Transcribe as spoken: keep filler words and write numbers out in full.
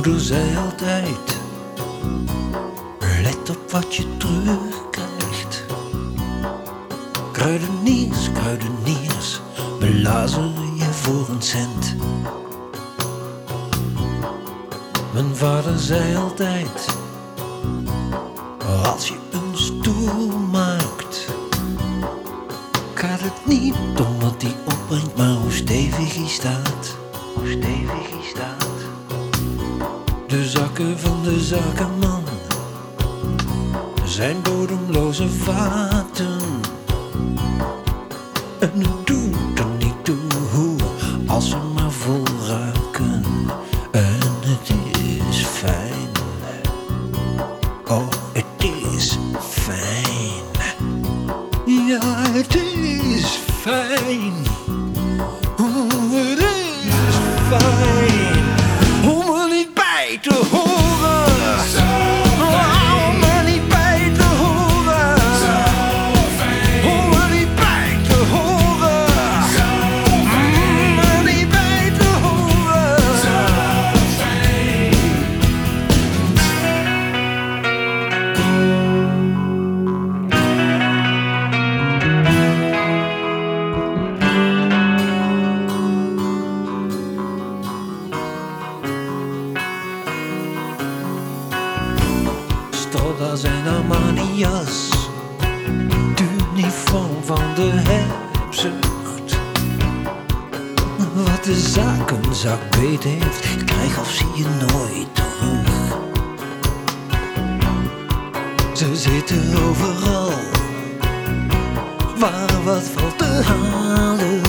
moeder zei altijd: let op wat je terugkrijgt. Kruideniers, kruideniers, belazen je voor een cent. Mijn vader zei altijd: als je een stoel maakt, gaat het niet om wat die opbrengt, maar hoe stevig hij staat. Hoe stevig hij staat. De zakken van de zakenman zijn bodemloze vaten. En het doet er niet toe hoe, als ze maar vol raken. En het is fijn. Oh, het is fijn. Ja, het is fijn. Oh, het is fijn. Om er niet bij te horen. Zo fijn. Om er niet bij te horen. Zo fijn. Om er niet bij te horen. Zo fijn. Om er niet bij te horen. Zo fijn. Stodda zijn Armani-jas, het uniform van de hebzucht. Wat de zakenzak beet heeft, krijg of zie je nooit terug. Ze zitten overal, waar wat valt te halen.